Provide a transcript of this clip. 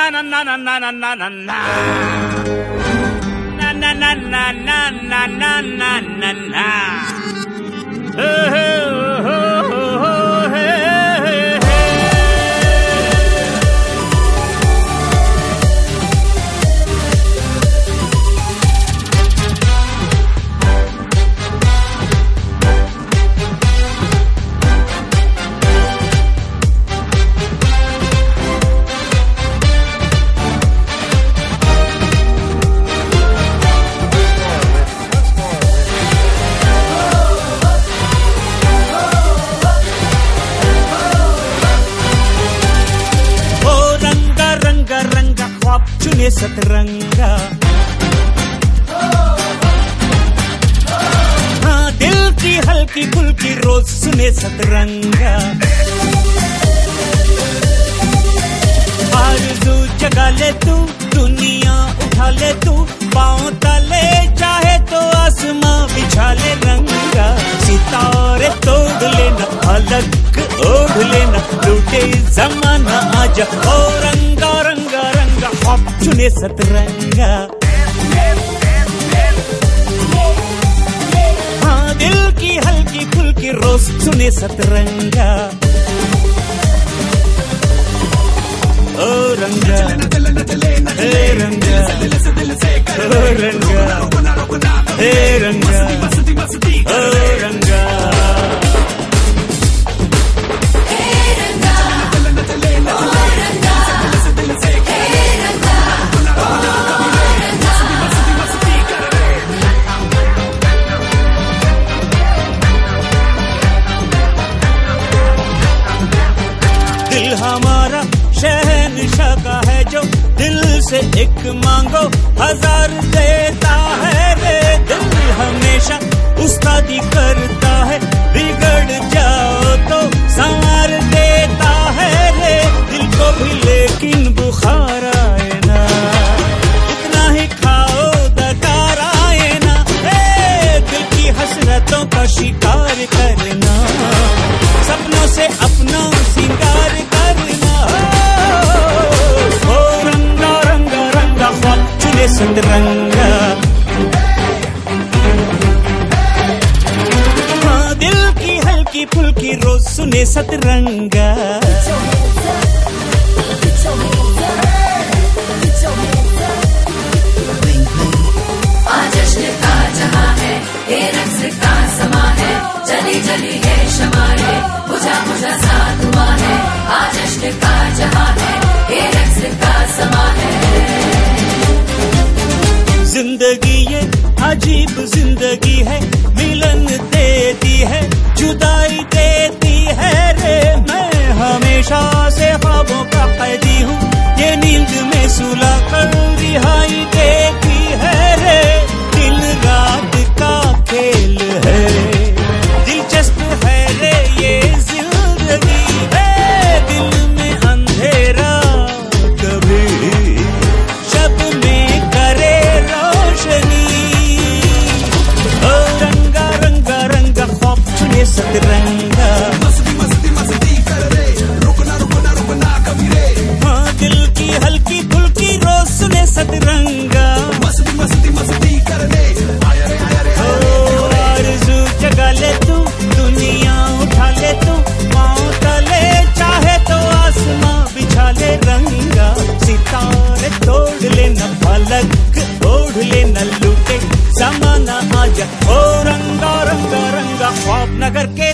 na na na na na na na na na na na na na na na na na na. चुने सतरंगा, हाँ दिल की हल्की फुल्की रोज सुने सतरंगा। आरज़ू जगा ले तू, दुनिया उठा ले तू, पाँव तले चाहे तो आसमां बिछा ले रंगा। सितारे तोड़ लेना, अलग ओढ़ लेना, लूटे जमाना आजा। ओ रंगा रंगा रंगा ख्वाब चुने सतरंगा, हाँ दिल की हल्की फुल्की रोज सुने सतरंगा। ओ रंगा हे रंगा, ओ रंगा हे रंगा, ओ रंगा। दिल हमारा शहंशाह का है जो, दिल से एक मांगो हजार देता है रे। दिल हमेशा उस्तादी करता है, बिगड़ जाओ तो संवार देता है रे। दिल को भी लेकिन बुखार आए ना, इतना ही खाओ दकार आए ना। दिल की हसरतों का शिकार करना, सपनों से अपना सिंगार करना। ओ रंगा रंगा रंगा ख्वाब चुने सतरंगा, हाँ दिल की हल्की फुल्की रोज सुने सतरंगा। आज जश्न का जहां है, ये रक्स का समा है, जली जली है शमा है, बुझा बुझा सा धुआं है। आज जश्न का जहां है, ये रक्स का समा है। जिंदगी ये अजीब जिंदगी है, मिलन देती है, जुदाई देती है रे। मैं हमेशा से ख्वाबों का कैदी हूँ, ये नींद में सुला कर रिहाई देती है रे। दिल रात का खेल है, दिलचस्प है रे ये जिंदगी है। दिल में अंधेरा कभी शब में करे रोशनी। ओ रंगा रंगा रंगा ख्वाब चुने सतरंगा, हाँ दिल की हल्की फुल्की रोज सुने सतरंगा। आरज़ू जगा ले तू, दुनिया उठा ले तू, पाँव तले चाहे तो आसमां बिछा ले रंगा। सितारे तोड़ लेना, अलग ओढ़ लेना, लूटे जमाना आजा। ओ रंगा रंगा रंगा ख्वाब नगर के